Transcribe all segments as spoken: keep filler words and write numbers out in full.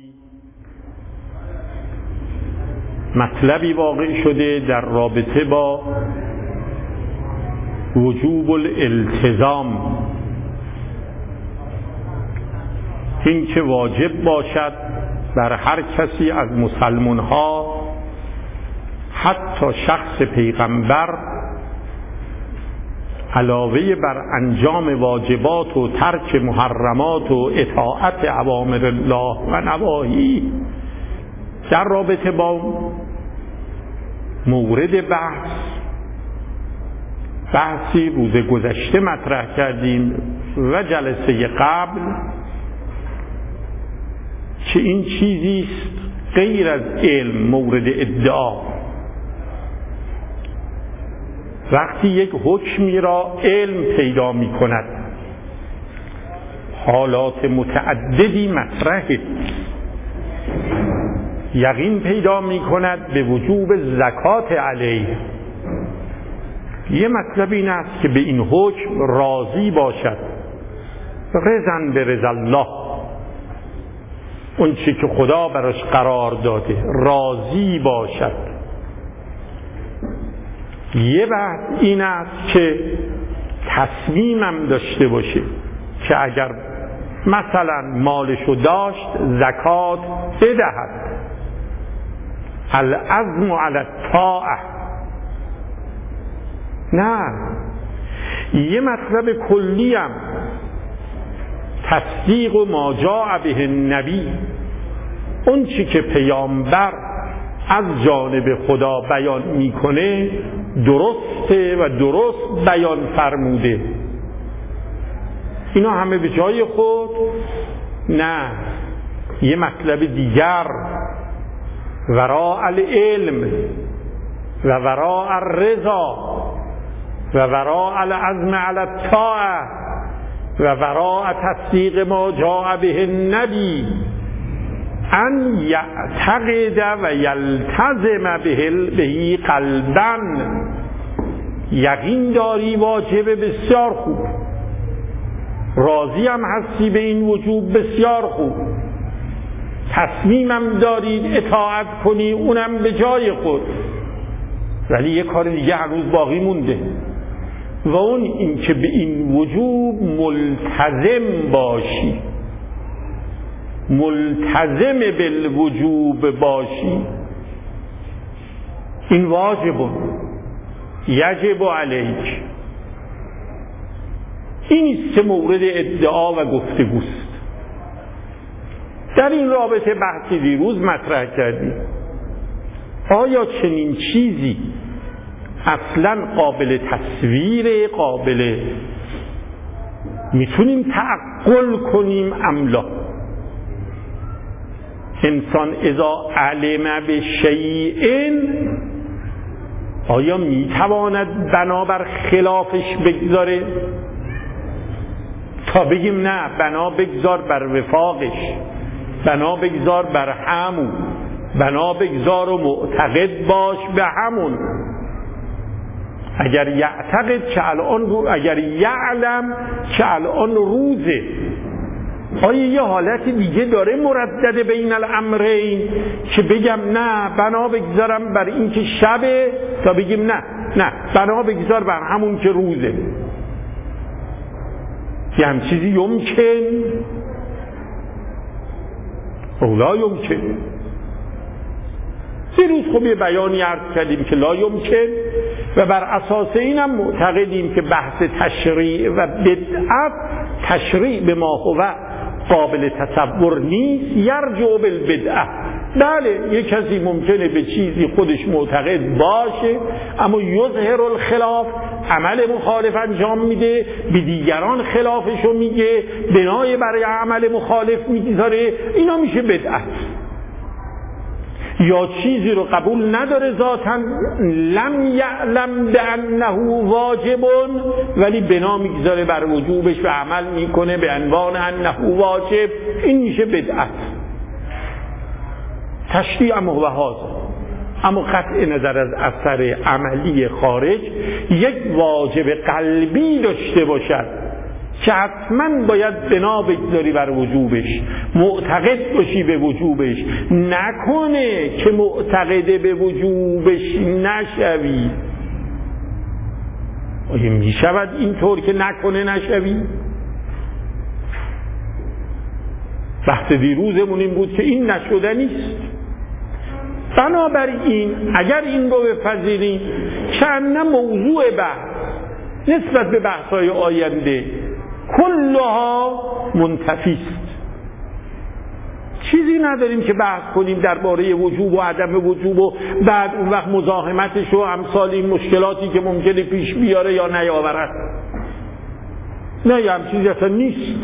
مطلبی واقع شده در رابطه با وجوب الالتزام، این که واجب باشد بر هر کسی از مسلمان ها، حتی شخص پیغمبر، علاوه بر انجام واجبات و ترک محرمات و اطاعت اوامر الله و نواهی، در رابطه با مورد بحث بحثی روز گذشته مطرح کردیم و جلسه قبل که این چیزی است غیر از علم مورد ادعا. وقتی یک حکمی را علم پیدا می کند، حالات متعددی مطرحه. یقین پیدا می کند به وجوب زکات علیه. یه مطلب این است که به این حکم راضی باشد، رضا به رضا الله، اون چی که خدا براش قرار داده راضی باشد. یه بحث این است که تصمیمم داشته باشه که اگر مثلا مالشو داشت زکات بدهد. العزم علی الطاعه. نه، یه مطلب کلی هم تصدیق و ما جاء به النبی، اون چی که پیامبر از جانب خدا بیان میکنه درسته و درست بیان فرموده. اینا همه به جای خود. نه، یه مطلب دیگر وراء العلم و وراء الرضا و وراء العزم علی الطاعه و وراء تصدیق ما جاء به النبی ان یعتقد و یلتزم به قلبا. یقین داری واجب، بسیار خوب. راضی هم هستی به این وجوب، بسیار خوب. تصمیمم دارید اطاعت کنی، اونم به جای خود. ولی یه کار دیگه هنوز باقی مونده و اون این که به این وجوب ملتزم باشی، ملتزم بالوجوب باشی. این واجب یجب علیک. این است که مورد ادعا و گفتگوست. در این رابطه بحثی دیروز مطرح کردیم. آیا چنین چیزی اصلا قابل تصویر، قابل میتونیم تعقل کنیم ام لا؟ انسان اذا علم به شیء، آیا میتواند بنابر خلافش بگذاره؟ تا بگیم نه، بنا بگذار بر وفاقش، بنا بگذار بر همون، بنا بگذار و معتقد باش به همون. اگر یعتقد که الان رو، اگر یعلم که الان روزه، آیا یه حالت دیگه داره مردد بین الامرین که بگم نه بنا بگذارم بر این که شبه، تا بگیم نه نه بنا بگذار بر همون که روزه؟ یه هم چیزی یمکن؟ اولا یمکن. دیروز خب یه بیانی عرض کردیم که لا یمکن و بر اساس اینم معتقدیم که بحث تشریع و بدعت، تشریع به ما هو قابل تصور نیست، یرجع بالبدعه. بله، یک کسی ممکنه به چیزی خودش معتقد باشه اما یظهر الخلاف، عمل مخالف انجام میده، به دیگران خلافشو میگه، بنای برای عمل مخالف میذاره. اینا میشه بدعت. یا چیزی رو قبول نداره ذاتاً، لم یعلم بانه واجب، ولی بنا میگذاره بر وجوبش و عمل میکنه به عنوان انه واجب. این میشه بدعت. تشریع هم هو هذا. اما قطع نظر از اثر عملی خارج، یک واجب قلبی داشته باشد که حتما باید بنا بگذاری بر وجوبش، معتقد باشی به وجوبش، نکنه که معتقد به وجوبش نشوی. آیا می شود اینطور که نکنه نشوی؟ بحث دیروزمون این بود که این نشدنیست. بنابراین اگر این رو بپذیریم که نه موضوع بحث نسبت به بحث‌های آینده کلها منتفیست، چیزی نداریم که بحث کنیم درباره وجوب و عدم وجوب و بعد اون وقت مزاحمتش و امثال این مشکلاتی که ممکنه پیش بیاره یا نیاورد. نه، یه هم چیزی اصلا نیست.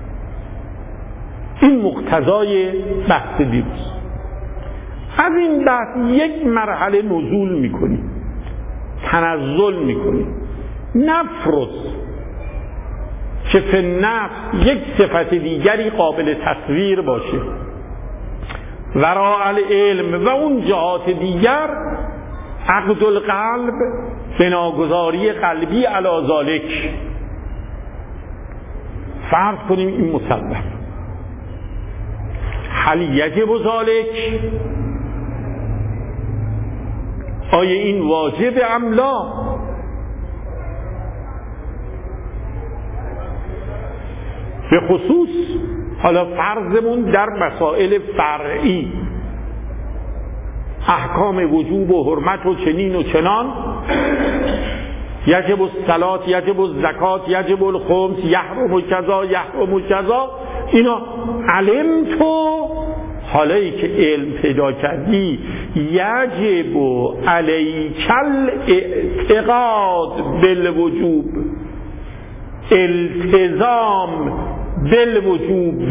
این مقتضای بحث دیروز. از این بحث یک مرحله نزول میکنیم، تنزل میکنیم. نفرض که فی النفس یک صفت دیگری قابل تصویر باشه وراء العلم و اون جهات دیگر عقد القلب، بناگذاری قلبی علی ذالک. فرض کنیم این مسلم، هل یجب ذالک؟ آیا این واجب ام لا؟ به خصوص حالا فرضمون در مسائل فرعی، احکام وجوب و حرمت و چنین و چنان، یجب الصلاة، یجب الزکات، یجب الخمس، یحرم کذا، یحرم کذا، اینا علم تو حالی که علم پیدا کردی یجب علیک الاعتقاد بالوجوب، التزام بالوجوب.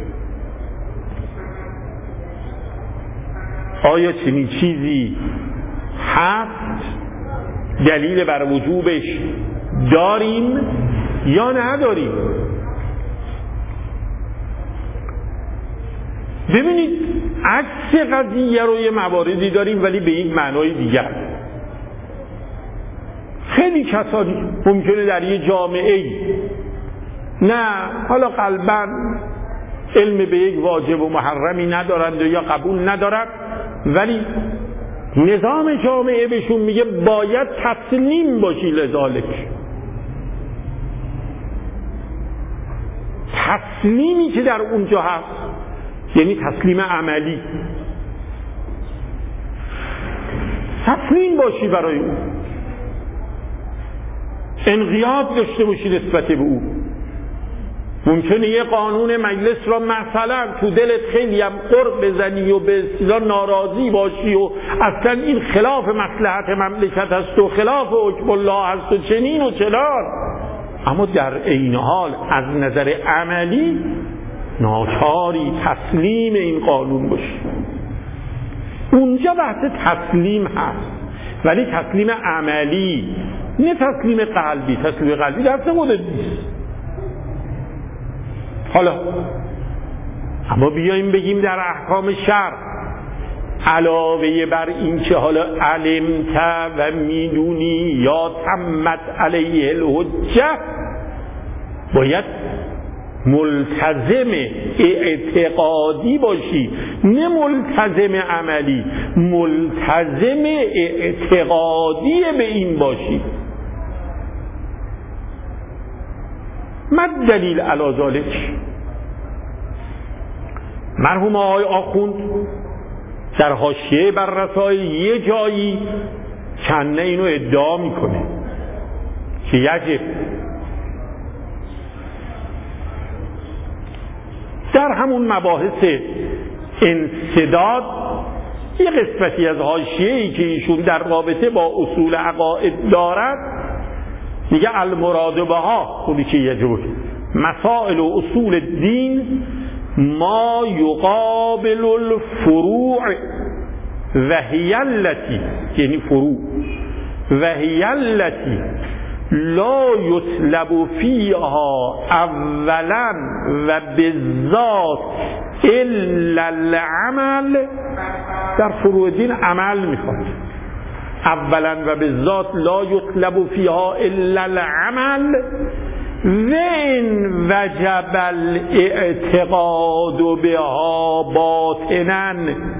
آیا چنین چیزی هست؟ دلیل بر وجوبش داریم یا نداریم؟ ببینید عکس قضیه رو یه مواردی داریم ولی به یک معنای دیگر. خیلی کسانی ممکنه در یه جامعه ای نه حالا قلباً علم به یک واجب و محرمی ندارند یا قبول ندارند، ولی نظام جامعه بهشون میگه باید تسلیم باشی لذالک. تسلیمی که در اونجا هست یعنی تسلیم عملی، تسلیم باشی برای اون، انقیاد داشته باشی نسبت به او. ممکنه یه قانون مجلس را مثلا تو دلت خیلی هم قرب بزنی و به اصطلاح ناراضی باشی و اصلا این خلاف مصلحت مملکت است و خلاف حکم الله است و چنین و چنان، اما در عین حال از نظر عملی ناچاری تسلیم این قانون باشی. اونجا بحث تسلیم هست، ولی تسلیم عملی، نه تسلیم قلبی. تسلیم قلبی دست خودت نیست. حالا اما بیاییم بگیم در احکام شرع علاوه بر این که حالا علمت و میدونی یا تمت علیه الحجه، باید ملتزم اعتقادی باشی، نه ملتزم عملی، ملتزم اعتقادی به این باشی. ما دلیل علی ذالک؟ مرحوم آقای آخوند در حاشیه بر رسائل یه جایی کنه اینو ادعا میکنه که یجب. در همون مباحث انسداد یه قسمتی از حاشیه‌ای که ایشون در رابطه با اصول عقاید دارد میگه المراد بها خودی که یجب مسائل و اصول دین ما یقابل الفروع و هی التی، یعنی فروع، و هی التی لا یطلب فیها اولا و بالذات الا العمل. در فروع دین عمل میخواد، اولا و بالذات لا یطلب فیها الا العمل وین وجب الاعتقاد بها باطناً،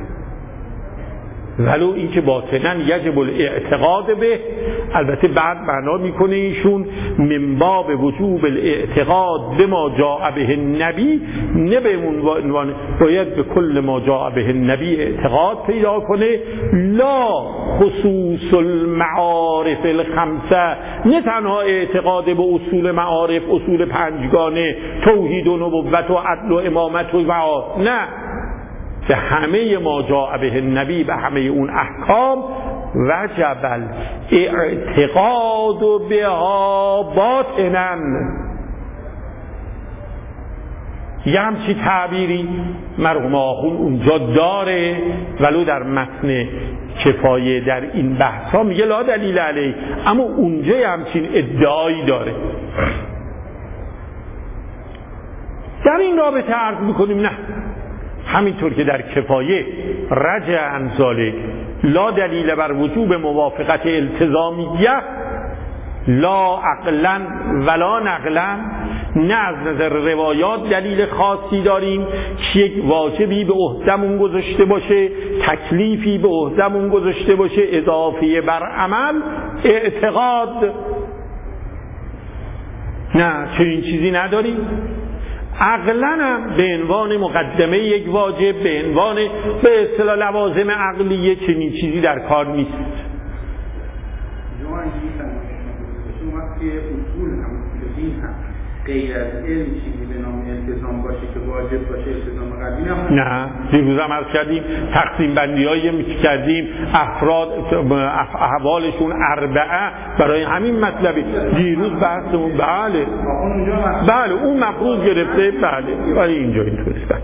ولو این که باطناً یجب الاعتقاد به، البته بعد معنا میکنه ایشون من باب وجوب الاعتقاد به ما جاء به النبی، نه به عنوان باید به کل ما جاء به النبی اعتقاد پیدا کنه، لا خصوص المعارف الخمسه، نه تنها اعتقاد به اصول معارف، اصول پنجگانه، توحید و نبوت و عدل و امامت و معاد، نه، به همه ما جاء به النبی، به همه اون احکام وجب الاعتقاد بها باطناً. یه همچی تعبیری مرحوم آخوند اونجا داره، ولو در متن کفایه در این بحث ها میگه لا دلیل علیه، اما اونجا یه همچین ادعایی داره. در این رابطه عرض میکنیم نه، همینطور که در کفایه رجع عن ذلک لا دلیل بر وجوب موافقت التزامیه، لا عقلا ولا نقلا، نه از نظر روایات دلیل خاصی داریم که یک واجبی به عهدمون گذاشته باشه، تکلیفی به عهدمون گذاشته باشه اضافه بر عمل اعتقاد، نه چنین چیزی نداریم. عقلاً هم به عنوان مقدمه یک واجب، به عنوان به اصطلاح لوازم عقلیه چنین چیزی در کار نیست. غیر از علم چیزی به نام التزام باشه که واجب باشه، التزام قلبی نمونه. نه، دیروز هم عرض کردیم تقسیم بندی‌هایی می کردیم افراد احوالشون اربعه برای همین مطلبی. دیروز بحثمون بله بله اون مفروض گرفته، بله ولی اینجا اینطوری است.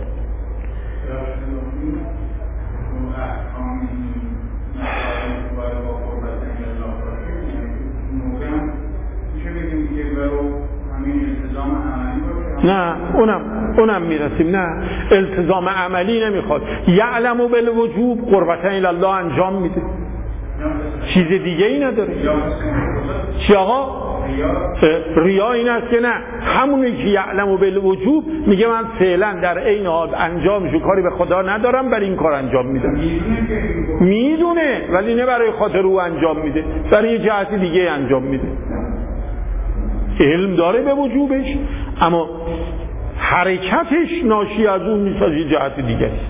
نه اونم اونم میرسیم، نه التزام عملی نمیخواد. یعلم بالوجوب قربتن الی الله انجام میده، چیز دیگه ای نداره. چی آقا؟ ریا این است که نه، همونی که یعلم بالوجوب میگه من فعلا در عین حال انجامشو کاری به خدا ندارم، برای این کار انجام میدم. میدونه ولی نه برای خاطر او انجام میده، برای یه جهت دیگه انجام میده. علم داره به وجوبش اما حرکتش ناشی از اون نیست، از یه جهت دیگه است.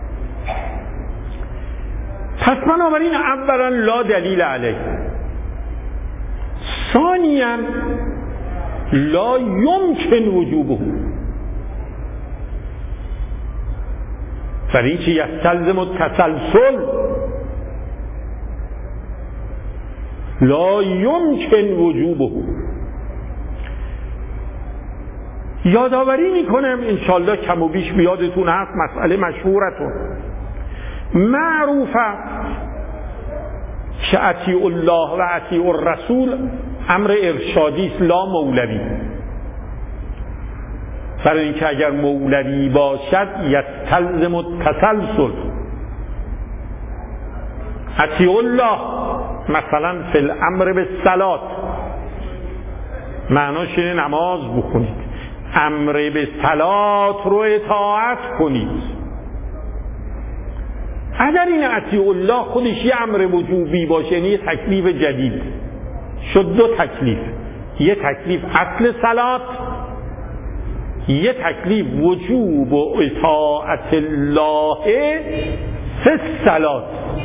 پس بنابراین اولا لا دلیل علیه، ثانیا لا یمکن وجوبه، برای اینکه یستلزم التسلسل، لا یمکن وجوبه. یادآوری میکنم انشالله کم و بیش بیادتون هست، مسئله مشهورتون معروفه که اطیع الله و اطیع الرسول امر ارشادی است لا مولوی، برای اینکه اگر مولوی باشد یستلزم التسلسل. اطیع الله مثلا فی الامر بالصلاه معناش اینه نماز بخونید، امر به صلات رو اطاعت کنید. اگر این اطیع الله خودش یه امر وجوبی باشه، یعنی یه تکلیف جدید شد، دو تکلیف، یه تکلیف اصل صلات، یه تکلیف وجوب و اطاعت الله فی صلات.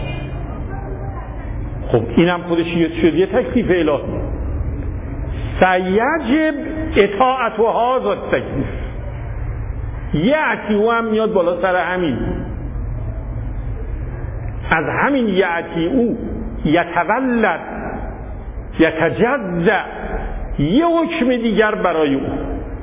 خب اینم خودش شد یه تکلیف الهی. سیجب اطاعت و هذا تکلیف، یه اطیعو هم میاد بالا سر همین، از همین یه اطیعو یتولد یتجزأ یه حکم دیگر برای اون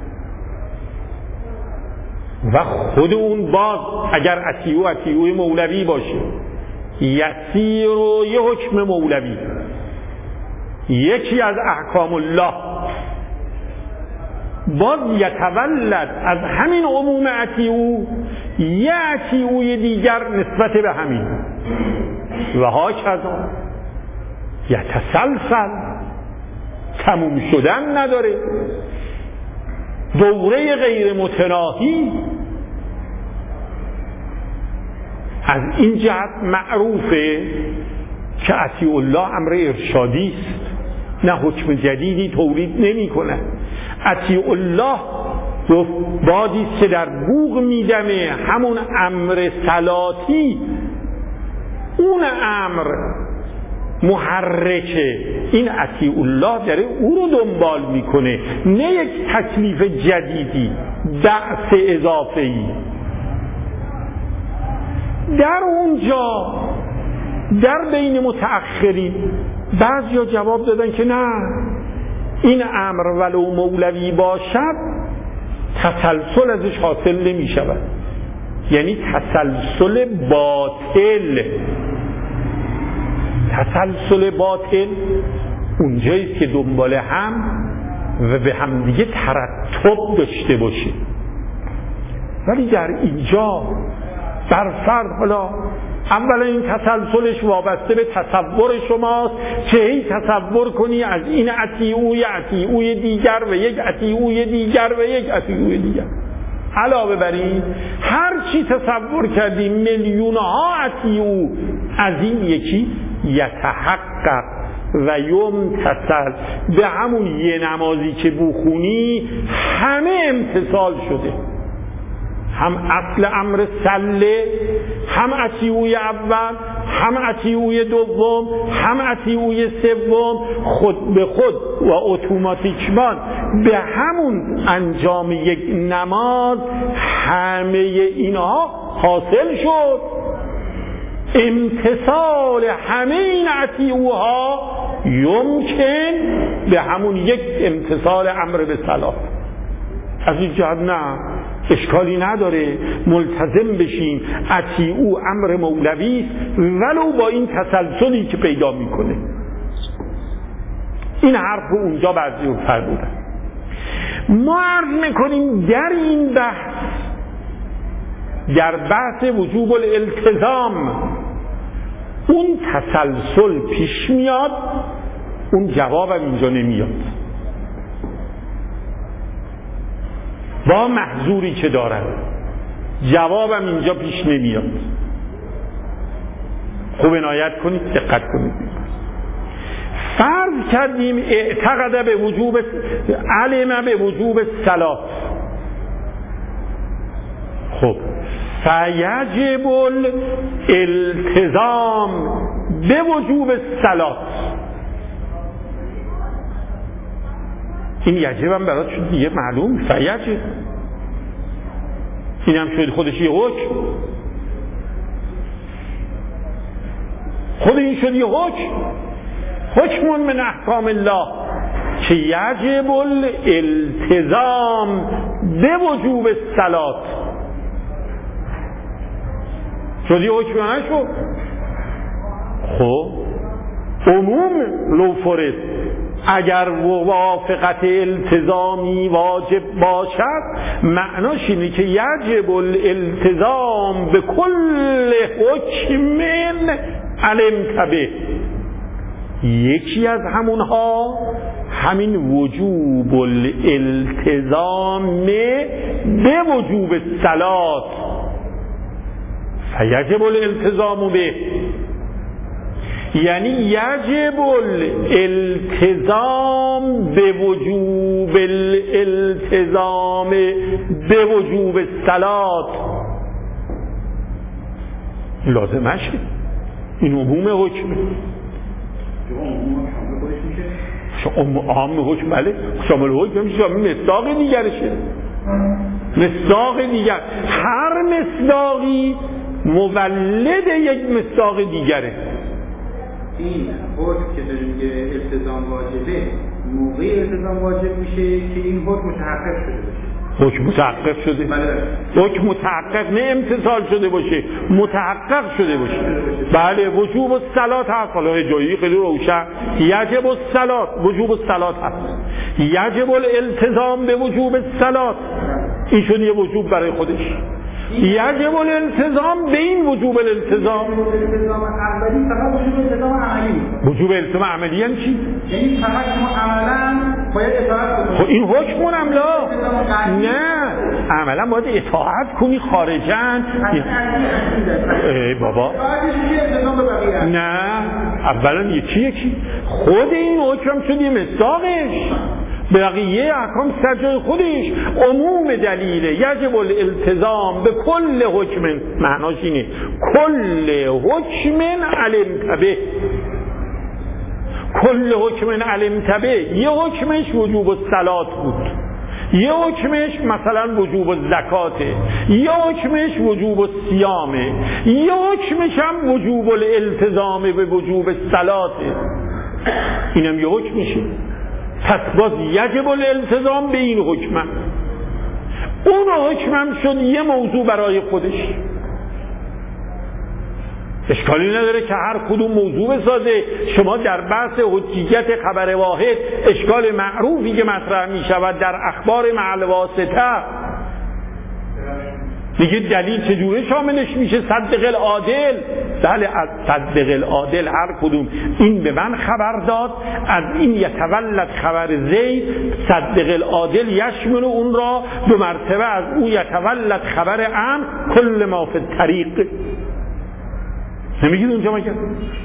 و خود اون باز اگر اطیعو اطیعوی مولوی باشه یسیر و یه حکم مولوی، یکی از احکام الله باز یتولد از همین عموم اطیعو یه اطیعوی دیگر نسبت به همین و ها کذا یتسلسل، تموم شدن نداره. دوره غیر متناهی. از این جهت معروفه که اطیع الله امر ارشادی است، نه حکم جدیدی تولید نمی کنه. اطیع الله بادی که در بوق میدمه، همون امر صلاتی، اون امر محرکه. این اطیع الله داره او رو دنبال میکنه، نه یک تکلیف جدیدی، دعس اضافه‌ای. در اونجا در بین متأخرین بعضیا جواب دادن که نه، این امر ولو مولوی باشد تسلسل ازش حاصل نمی شود، یعنی تسلسل باطل. تسلسل باطل اونجاییست که دنبال هم و به هم دیگه ترتب داشته باشه. ولی در اینجا بر فرض، حالا اولا این تسلسلش وابسته به تصور شماست که هی تصور کنی از این اطیعوی اطیعوی دیگر و یک اطیعوی دیگر و یک اطیعوی دیگر. علاوه بر این هر چی تصور کردیم میلیون ها اطیعو از این یکی یتحقق و یمتثل، به همون یه نمازی که بخونی همه امتثال شده، هم اصل امر سله، هم اطیعوی اول، هم اطیعوی دوم، هم اطیعوی سوم، خود به خود و اتوماتیکمان به همون انجام یک نماز همه اینها حاصل شد. امتثال همه این اطیعوها یمکن به همون یک امتثال امر به صلاح. از این جهت نه، اشکالی نداره، ملتزم بشیم. اطیعو امر مولوی است ولو با این تسلسلی که پیدا میکنه. این حرف اونجا بعضی رو فرمودن. ما عرض میکنیم در این بحث، در بحث وجوب الالتزام، اون تسلسل پیش میاد، اون جوابم اینجا نمیاد با محظوری که دارن، جوابم اینجا پیش نمیاد. خوب عنایت کنید، دقت کنید. فرض کردیم اعتقد به وجوب، علم به وجوب صلات. خب فیجب الالتزام به وجوب صلات. این یجب هم برات شد دیگه معلوم، فیجب این هم شد خودش یه حکم، خود این شد یه حکم، حکم من احکام الله که یجب الالتزام به وجوب صلات. شد یه حکم نشد. خب عموم لو فرض اگر موافقت التزامی واجب باشد، معناش اینه که یجب الالتزام به کل حکم علمت به. یکی از همونها همین وجوب الالتزام به وجوب الصلات، فیجب الالتزام به، یعنی یجب الالتزام به وجوب الالتزام به وجوب الصلات لازمشه. این عموم حکمه. عام حکم بله، شامل حکم میشه، شامل مصداق دیگرشه. مصداق دیگر، هر مصداقی مولد یک مصداق دیگره. این حکم که داریم که التزام واجبه، موقع التزام واجب میشه که این حکم متحقق شده باشه. حکم متحقق شده، حکم متحقق نه امتثال شده باشه، متحقق شده باشه. بله وجوب الصلات هست. حالا جایی خیلی روشن، یجب الصلات، وجوب الصلات هست، یجب الالتزام به وجوب الصلات. این شد یه وجوب برای خودش. یجب الالتزام به این وجوب الالتزام. التزام اولی فقط وجوب التزام عملی. وجوب التزام عملی یعنی چی؟ یعنی فقط ما عملاً باید اطاعت کنیم. خب این حکم املا؟ نه، عملاً باید اطاعت کنی خارجاً. ای بابا. نه، اولا یکی یکی. خود این حکم شدی مصداقش. بقیه احکام سر جای خودش. عموم دلیله یجب الالتزام به کل حکم، معناش اینه کل حکم علمت به. کل حکم علمت به، یه حکمش وجوب الصلات بود، یه حکمش مثلا وجوب الزکاته، یه حکمش وجوب الصیامه، یه حکمش هم وجوب الالتزام به وجوب الصلاته. اینم یه حکم میشه. پس باز یجب الالتزام به این حکم. اون حکمم شد یه موضوع برای خودش. اشکالی نداره که هر کدوم موضوع بسازه. شما در بحث حجیت خبر واحد اشکال معروفی که مطرح می شود در اخبار مع الواسطه، دیگه دلیل چجوره شاملش میشه؟ صدق العادل. بله، از صدق العادل هر کدوم این به من خبر داد، از این یتولد خبر زید، صدق العادل یشمل اون را دو مرتبه، از او یتولد خبر ام کل ما فی الطریق. نمیگید اونجا مگه؟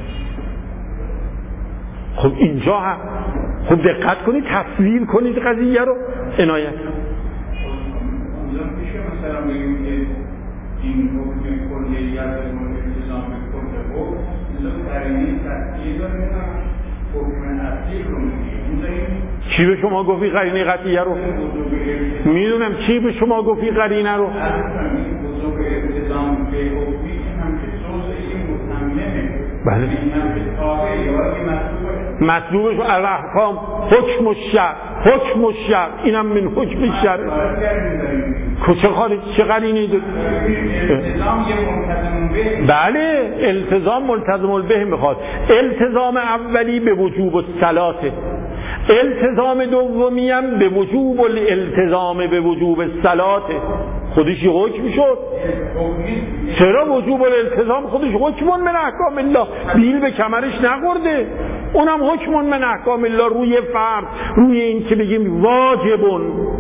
خب اینجا هم خب دقت کنید، تفصیل کنید قضیه رو، عنایت. مثلا بگیم که این حکم کلیت التزام به کل حکم در این تفصیل داریم، حکم اصلی رو میگیم. چی به شما گفتی قرینه قطعیه رو؟ میدونم چی به شما گفتی قرینه رو؟ وجوب التزام به حکمی هم که سوز این متممه. بله. مطلوبش الاحکام حکم الشرع، حکم الشرع، اینم من حکم الشرع. چه خارج چه قرینه داره؟ التزام یه ملتزم به. بله، التزام ملتزم به میخواد. التزام اولی به وجوب الصلات، التزام دومی هم به وجوب الالتزام به وجوب الصلات. خودش یه حکم شد. چرا وجوب الالتزام خودش حکم من احکام الله، بیل به کمرش نخورده. اونم حکم من احکام الله روی فرض، روی این که بگیم واجبون.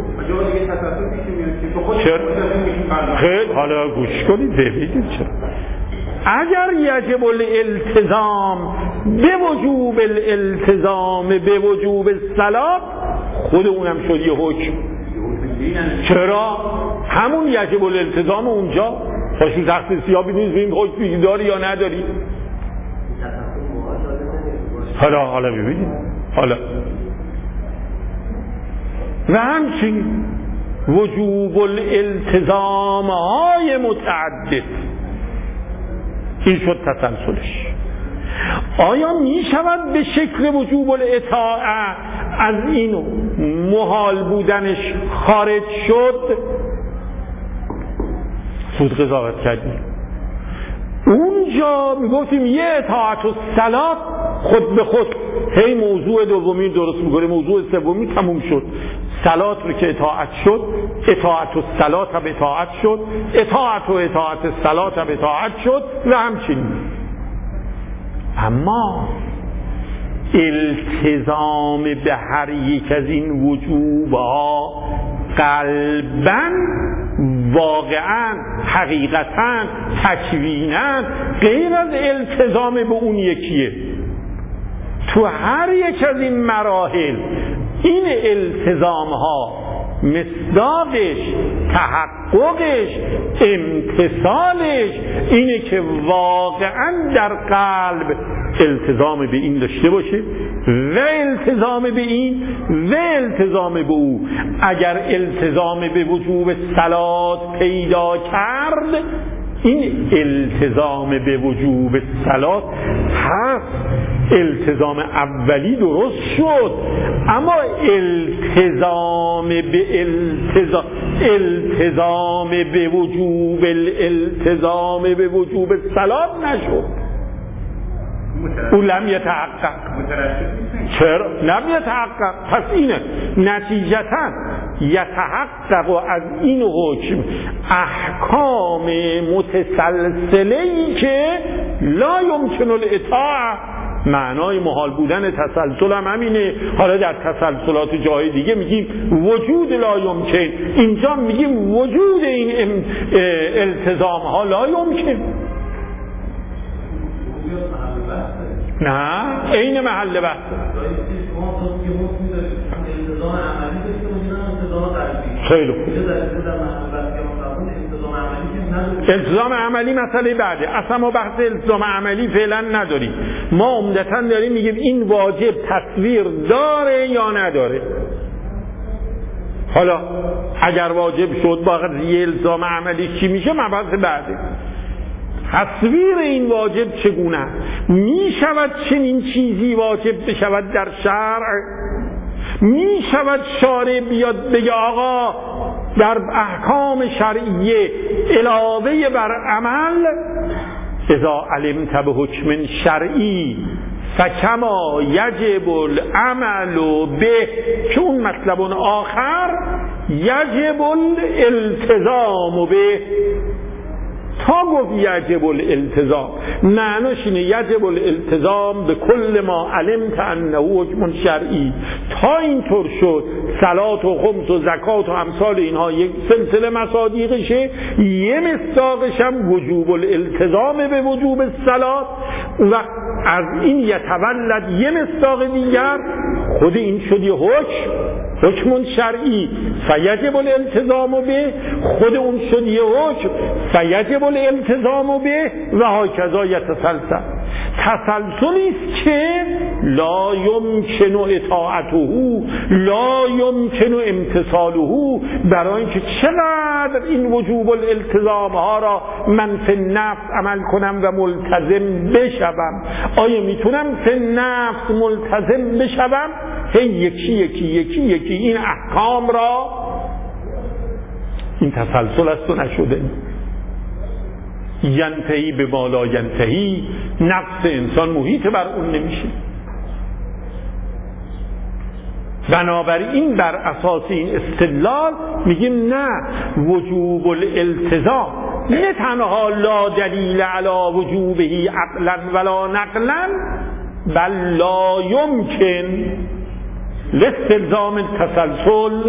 خیلی حالا گوش کنید ببینید چرا. اگر یجب الالتزام به وجوب الالتزام به وجوب الصلات، خود اونم شد یه حکم. چرا؟ همون یجب الالتزام اونجا پاشو تخت سیاه بدونید ببین حکمی داری یا نداری. حالا حالا ببینید حالا و همچنین وجوب الالتزام های متعدد، این شد تسلسلش. آیا می شود به شکل وجوب الاطاعه از اینو محال بودنش خارج شد؟ سود قضاوت کردیم. اونجا می گفتیم یه اطاعت و صلات خود به خود، هی موضوع دومی درست میکنه، موضوع سومی تموم شد. صلات رو که اطاعت شد، اطاعت و صلات هم اطاعت شد، اطاعت و اطاعت صلات هم اطاعت شد و همچنین. اما التزام به هر یک از این وجوبها قلباً، واقعاً، حقیقتاً، تکویناً غیر از التزام به اون یکیه. تو هر یک از این مراحل این التزام ها مصداقش، تحققش، امتثالش اینه که واقعا در قلب التزام به این داشته باشه و التزام به این و التزام به او. اگر التزام به وجوب صلات پیدا کرد، این التزام به وجوب صلات هست. التزام اولی درست شد، اما التزام به التزام التزام به وجوب الالتزام به وجوب صلات نشد. او لم یتحقق. چرا؟ لم یتحقق. پس اینه نتیجتا یتحقق و از این حکم احکام متسلسله‌ای که لا یمکن الاطاعه. معنای محال بودن تسلسل هم همینه. حالا در تسلسلات جای دیگه میگیم وجود لا یمکن، اینجا میگیم وجود این التزام ها لا یمکن. نه این محل بحث. خیلی خوب. التزام عملی مسئله بعده. اصلا ما بحث التزام عملی فعلا نداریم. ما عمدتاً داریم میگیم این واجب تصویر داره یا نداره. حالا اگر واجب شد با قضیه التزام عملی چی میشه مبحث بعده. تصویر این واجب چگونه است؟ می شود چنین چیزی واجب بشود در شرع؟ می شود شارع بیاد بگه آقا در احکام شرعیه علاوه بر عمل اذا علمت به حکم شرعی فکما یجب العمل به، که اون مطلب آخر یجب الالتزام به. تا گفت یجب الالتزام معناش اینه یجب الالتزام به کل ما علمت انه حکم شرعی. تا اینطور شد صلات و خمس و زکات و امثال اینها یک سلسله مصادیقشه، یه مصداقش هم وجوب الالتزام به وجوب الصلات. و از این یتولد یه مصداق دیگر، خود این شد یه حکم، حکم شرعی فیجب الالتزام به، خود اون شد یه حکم فیجب الالتزام به و هاکذا یتسلسل. تسلسلی است که لا یمکن اطاعته، لا یمکن امتثاله. برای اینکه چقدر این وجوب الالتزام ها را من فی نفس عمل کنم و ملتزم بشوم. آیا میتونم فی نفس ملتزم بشوم؟ هی یکی یکی یکی یکی این احکام را، این تسلسل است و نشده. ینتهی به بالا ینتهی، نفس انسان محیط بر اون نمیشه. بنابراین بر اساس این استدلال میگیم نه، وجوب الالتزام نه تنها لا دلیل علی وجوبه عقلا ولا نقلا، بل لا یمکن لاستلزام التسلسل.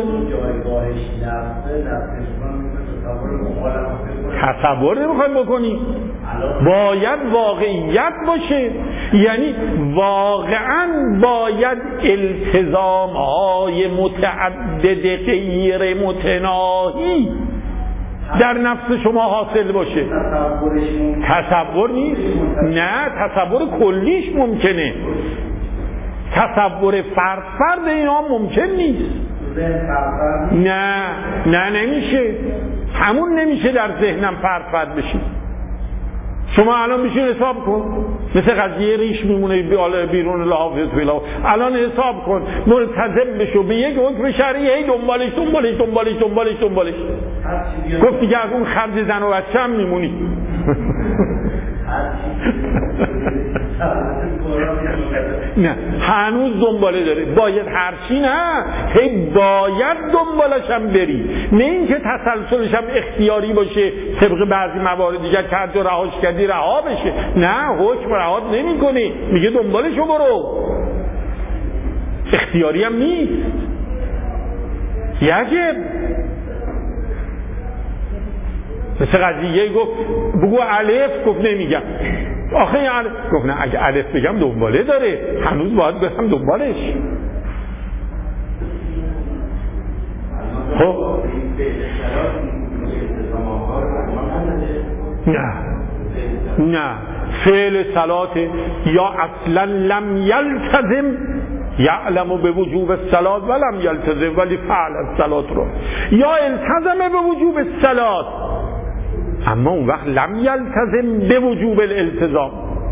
تصور نمیخوایم بکنیم، باید واقعیت باشه. یعنی واقعا باید التزام های متعدد غیر متناهی در نفس شما حاصل باشه. تصور نیست، نه تصور کلیش ممکنه، تصور فرد فرد اینا ممکن نیست. نه نه نمیشه، همون نمیشه در ذهنم فرد فرد بشی. شما الان بشین حساب کن، مثل قضیه ریش میمونه بیرون لحافظ فیلا. الان حساب کن ملتزم بشو به یک حکم شرعی، هی دنبالش دنبالش دنبالش دنبالش دنبالش گفت دیگه از اون خرج زن و بچه هم میمونی. نه هنوز دنباله داره، باید هرچی نه هی باید دنبالش هم بری، نه اینکه تسلسلش هم اختیاری باشه طبق بعضی موارد دیگر کرد و رهاش کردی رها بشه. نه حکم رهات نمی کنی، میگه دنبالشو برو، اختیاری هم نیست، یجب. مثل قضیه گفت بگو الف، گفت نمیگم. آخه این الف گفت نه اگه الف بگم دنباله داره، هنوز باید برم دنبالش. خب نه نه فعل صلات یا اصلا لم یلتزم، یعلم به وجوب الصلات ولم یلتزم ولی فعل الصلات رو، یا التزم به وجوب الصلات اما اون وقت لم یلتزم به وجوب الالتزام،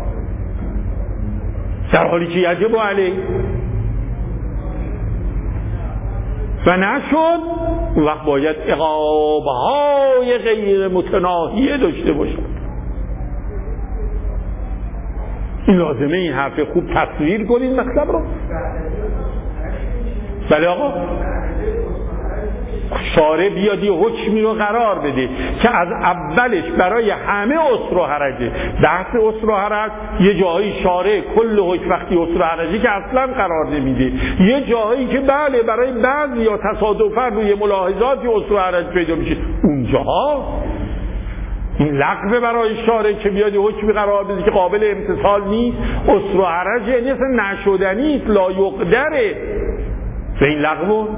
در حالی که یجب علیه و نشد. اون وقت باید عقابهای غیر متناهیه داشته باشد. این لازمه این حرف خوب تصویر کنید مطلب رو. بله آقا، شارع بیاد یه حکمی رو قرار بده که از اولش برای همه اسر و حرجه. بحث اسر و حرج یه جایی شارع کل حکم وقتی اسر و حرجه که اصلا قرار نمیده، یه جایی که بله برای بعضی یا تصادفاً روی ملاحظاتی اسر و حرج پیدا میشه، اونجاها این لغو برای شارع که بیاد یه حکمی قرار بده که قابل امتثال نیست. اسر و حرج یعنی اصلا نشدنی است، لا یقدره. به این لغو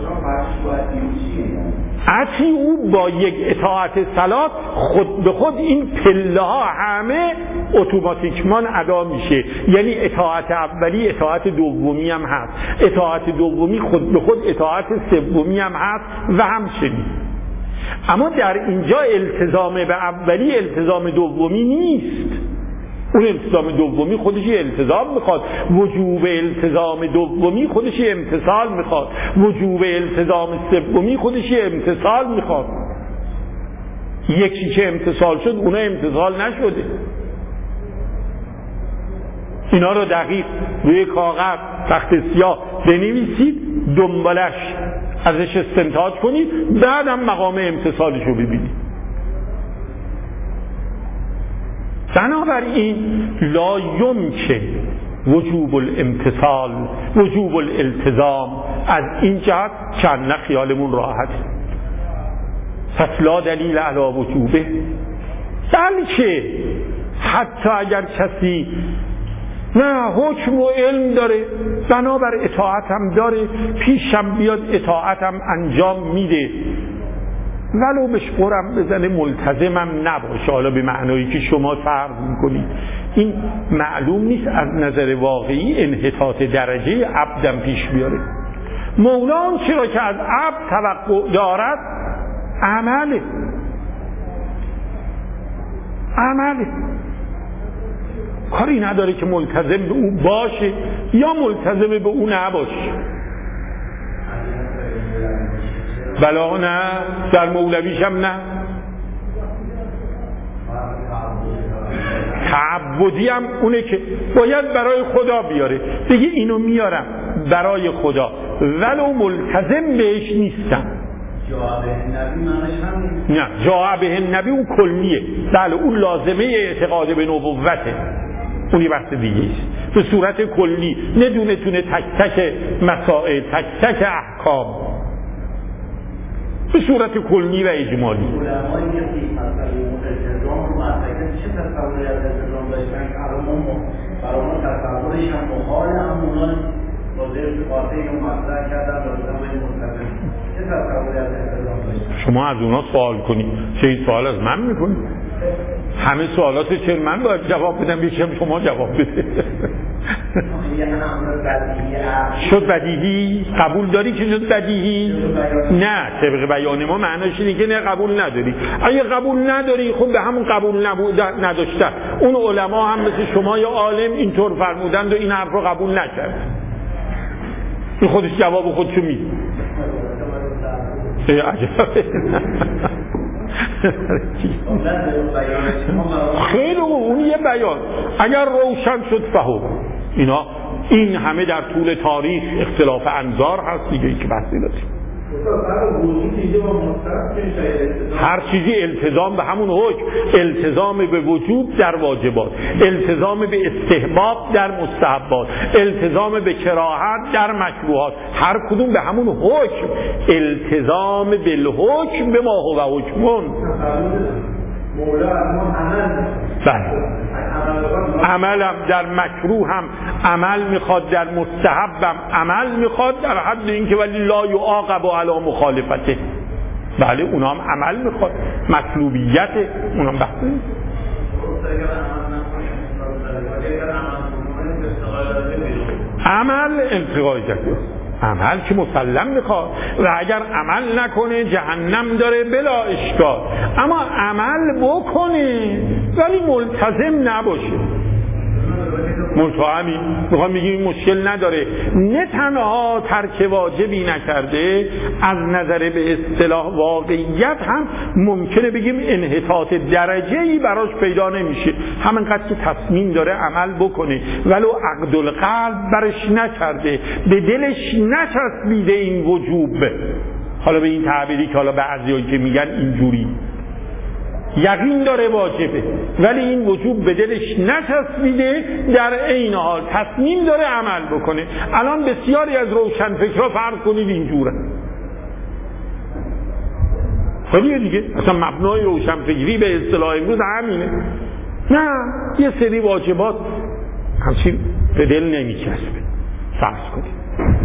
اطیع او با یک اطاعت صلات خود به خود این پله ها همه اتوماتیکمان ادا میشه. یعنی اطاعت اولی اطاعت دومی هم هست، اطاعت دومی خود به خود اطاعت سومی هم هست و همچنین. اما در اینجا التزام به اولی التزام دومی نیست. اون التزام دومی خودش التزام میخواد، وجوب التزام دومی خودش امتثال میخواد، وجوب التزام سومی خودش امتثال میخواد. یکی که امتثال شد اونا امتثال نشده. اینا رو دقیق روی کاغذ تخت سیاه بنویسید، دنبالش ازش استنتاج کنید، بعدم مقام امتثالش رو ببینید. بنابراین لا یمکن وجوب الامتثال وجوب الالتزام. از این جهت چند خیالمون راحت، پس لا دلیل علی وجوبه. بلکه حتی اگر کسی نه حکم و علم داره، بنابر اطاعت هم داره، پیشم بیاد اطاعت هم انجام میده، ولو بهش قرم بزنه ملتزمم نباشه، حالا به معنایی که شما فرض میکنید، این معلوم نیست از نظر واقعی انحطاط درجه عبدم پیش بیاره. مولا چرا که از عبد توقع دارد عمله عمله کاری نداره که ملتزم به او باشه یا ملتزم به او نباشه. بلا نه، در مولویش هم نه. تعبدی هم اونه که باید برای خدا بیاره، بگی اینو میارم برای خدا ولو ملتزم بهش نیستم. نه، جاء به النبی اون کلیه، بله اون لازمه اعتقاد به نبوته، اونی بحث دیگه است. به صورت کلی ندونه تونه تک تک مسائل، تک تک احکام، به صورت کلی و اجمالی. علمایی که التزام رو مطرح چه تصوری از التزام داشتن که برامون تصورش هم مخال همونان با ذلت قاطعی رو مطرح کردن داشتن باید ملتزم. چه تصوری از التزام داشتن؟ شما از اونا سوال کنید، چه این سوال از من میکنید؟ همه سوالات چه من باید جواب بدم، بیشتر شما جواب بده. شد بدیهی؟ قبول داری که شد بدیهی؟ نه، طبق بیان ما معناش اینه که نه قبول نداری. اگه قبول نداری خب به همون قبول نداشته. اون علما هم مثل شما یا عالم اینطور فرمودند و این حرف رو قبول نکرد. این خودش جواب خودشو میده. ای عجبه. خیلی اون یه بیان اگر روشن شد فهم. اینا این همه در طول تاریخ اختلاف انظار هست دیگه که بحثی داریم. هر چیزی التزام به همون حکم، التزام به وجوب در واجبات، التزام به استحباب در مستحبات، التزام به کراهت در مکروهات، هر کدوم به همون حکم. التزام بالحکم به ما هو حکمون. بله، عملم در مکروه هم عمل میخواد، در مستحبم عمل میخواد، در حد اینکه ولی لا یعاقب علی مخالفته. بله اونا هم عمل میخواد، مطلوبیت اونا هم بحثه. عمل انتقال جده، عمل که مسلم میخواد و اگر عمل نکنه جهنم داره بلا اشکال، اما عمل بکنه ولی ملتزم نباشه. متهمی میخوام بگیم این مشکل نداره. نه تنها ترک واجبی نکرده، از نظر به اصطلاح واقعیت هم ممکنه بگیم انحطاط درجه‌ای براش پیدا نمیشه، همینقدر که تصمیم داره عمل بکنه ولو عقد القلب برش نکرده، به دلش نچسبیده این وجوب. حالا به این تعبیری که حالا بعضیایی که میگن اینجوری یقین داره واجبه ولی این وجوب به دلش نچسبیده، در عین حال تصمیم داره عمل بکنه. الان بسیاری از روشنفکرها فرض کنید اینجوره، خیلیه دیگه، اصلا مبنای روشنفکری به اصطلاح امروز همینه. نه، یه سری واجبات همچین به دل نمیچسبه فرض کنید.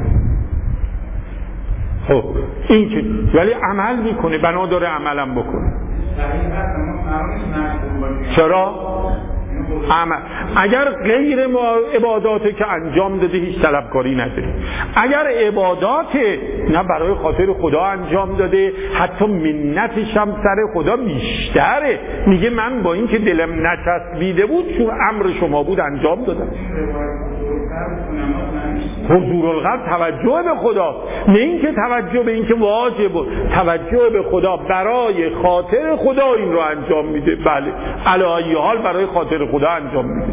خب این که ولی عمل میکنه، بنا داره عملم بکنه. چرا؟ عمل. اگر غیر عباداته که انجام داده هیچ طلبکاری نداره. اگر عباداته نه برای خاطر خدا انجام داده، حتی منتش هم سر خدا بیشتره، میگه من با این که دلم نچسبیده بود چون امر شما بود انجام دادم. حضور القلب توجه به خدا، نه اینکه توجه به اینکه واجب بود، توجه به خدا برای خاطر خدا این رو انجام میده. بله علی ای حال برای خاطر خدا انجام میده،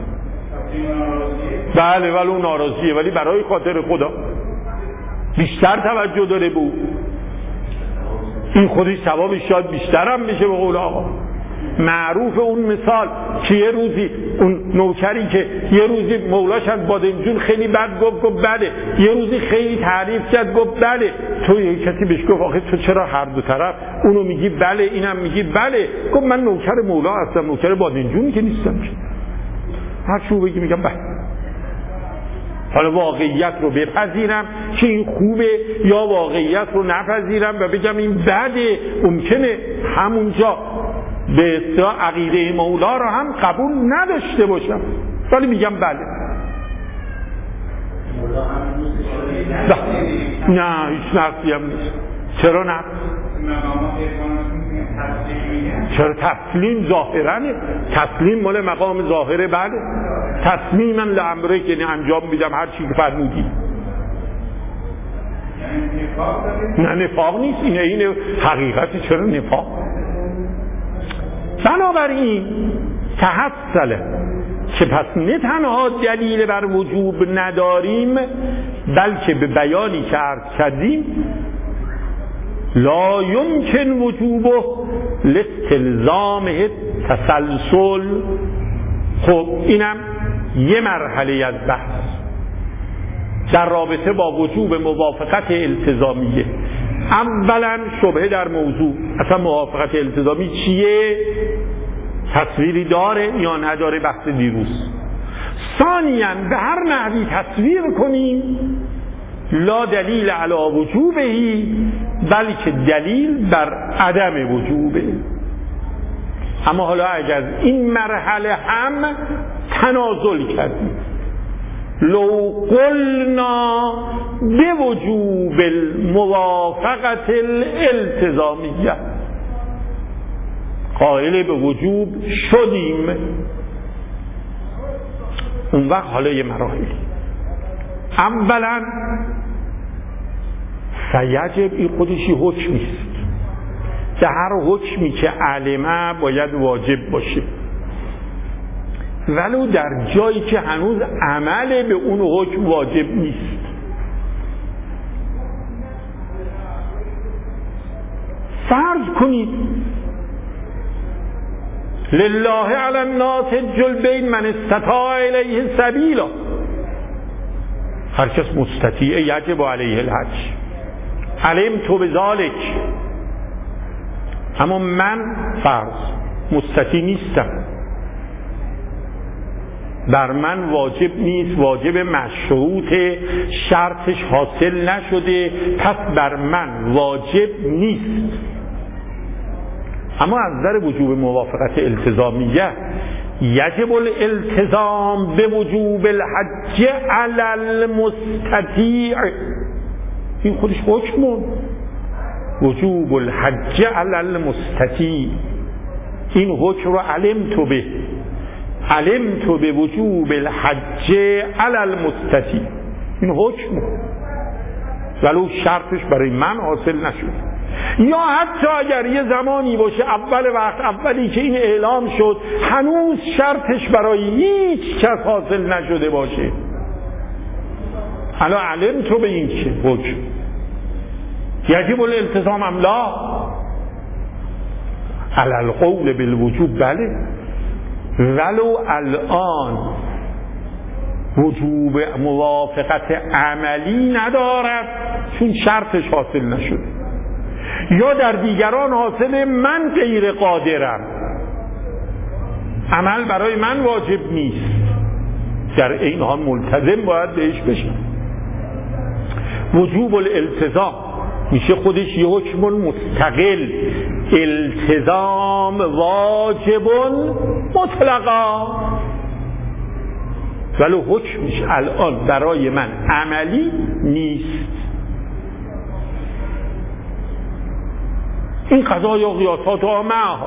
بله ولی اون ناراضیه ولی برای خاطر خدا بیشتر توجه داره بود، این خودش ثوابش شاید بیشتر هم بشه. به قول آقا معروف اون مثال که یه روزی اون نوکری که یه روزی مولاش از بادمجون خیلی بد گفت گفت بله، یه روزی خیلی تعریف کرد گفت بله، تو یه کسی بهش گفت آخه تو چرا هر دو طرف اونو میگی بله اینم میگی بله؟ گفت من نوکر مولا هستم، نوکر بادمجون که نیستم، هر چیو بگی میگم بله. حالا واقعیت رو بپذیرم که این خوبه یا واقعیت رو نپذیرم و بگم این بده، ممکنه همونجا به اصطلاح عقیده مولا رو هم قبول نداشته باشم ولی میگم بله. نه هیچ نقصی هم نیست. چرا نقص؟ چرا تسلیم ظاهرانه، تسلیم مال مقام ظاهره. بله تسلیما لامره که انجام میدم هر چی که فرمودی. نه نفاق نیست، اینه اینه حقیقتی. چرا نفاق؟ بنابراین تحصله که پس نه تنها دلیل بر وجوب نداریم بلکه به بیانی که عرض کردیم لا یمکن وجوبه لاستلزامه تسلسل. خب اینم یه مرحله از بحث در رابطه با وجوب موافقت التزامیه. اولا شبهه در موضوع اصلا موافقت التزامی چیه، تصویری داره یا نداره، بحث دیروز. ثانیاً به هر نحوی تصویر کنیم لا دلیل علی وجوبهی بلکه دلیل بر عدم وجوبه. اما حالا اگر این مرحله هم تنازل کردیم لو قلنا بوجوب الموافقت الالتزامیه، قائل به وجوب شدیم، اون وقت حالا یه مراحل. اولا فیجب این خودشی حکمی است، در هر حکمی که علمه باید واجب باشه ولو در جایی که هنوز عمل به اون حکم واجب نیست. فرض کنید لله علی الناس حج البیت من استطاع الیه سبیلا، هر کس مستطیع یجب علیه الحج، علمت بذالک، اما من فرض مستطیع نیستم، بر من واجب نیست، واجب مشروط شرطش حاصل نشده پس بر من واجب نیست. اما از نظر وجوب موافقت التزامیه یجب الالتزام به وجوب الحج علی المستطیع، این خودش حکمون وجوب الحج علی المستطیع، این حکم رو علمت به، علمت به وجوب الحج علی المستطیع، این حکم ولو شرطش برای من حاصل نشد. یا حتی اگر یه زمانی باشه اول وقت، اولی که این اعلام شد، هنوز شرطش برای هیچ کس حاصل نشده باشه، حالا علمت به این که حکم یجب الالتزام ام لا، علی القول بالوجوب بله، ولو الان وجوب موافقت عملی ندارد چون شرطش حاصل نشده، یا در دیگران حاصل، من غیر قادرم، عمل برای من واجب نیست، در این حال ملتزم باید بهش بشم. وجوب الالتزام میشه خودش یه حکم مستقل، التزام واجب مطلقا، ولی حکمش الان برای من عملی نیست. این قضایا و قیاسات و معها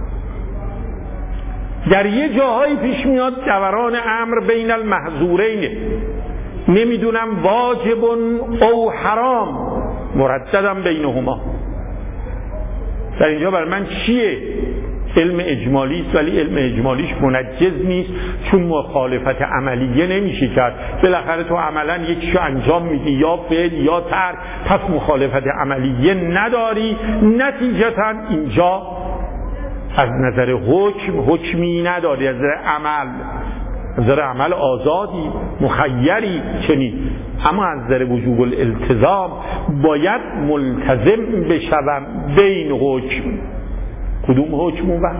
در یه جاهایی پیش میاد دوران امر بین المحظورین، نمیدونم واجب او حرام، مرددم بینهما. در اینجا بر من چیه؟ علم اجمالی است، ولی علم اجمالیش منجز نیست چون مخالفت عملیه نمیشه کرد. بالاخره تو عملا یکیشو انجام میدی، یا فعل یا ترک، پس مخالفت عملیه نداری. نتیجتا اینجا از نظر حکم حکمی نداری، از نظر عمل از نظر عمل آزادی مخیری چنین، اما از نظر وجوب الالتزام باید ملتزم بشوم بین حکم. کدوم حکم و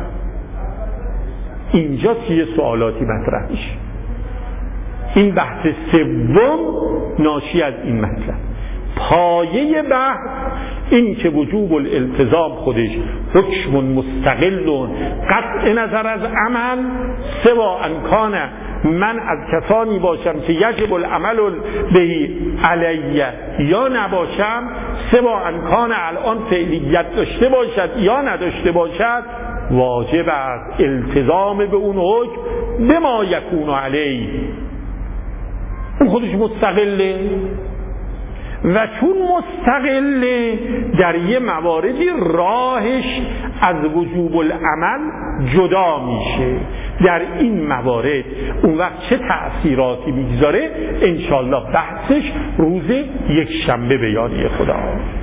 اینجا یه سوالاتی مطرح میشه. این بحث سوم ناشی از این مطلب. پایه بحث این که وجوب الالتزام خودش حکم مستقل و قطع نظر از عمل، سوا انکان من از کسانی باشم که یجب العمل به علیه یا نباشم، سوا انکان الان فعلیت داشته باشد یا نداشته باشد، واجب است التزام به اون حکم به ما یکون علیه. اون خودش مستقله و چون مستقله در یه مواردی راهش از وجوب العمل جدا میشه. در این موارد اون وقت چه تأثیراتی میگذاره انشالله بحثش روز یک شنبه به یاد خدا.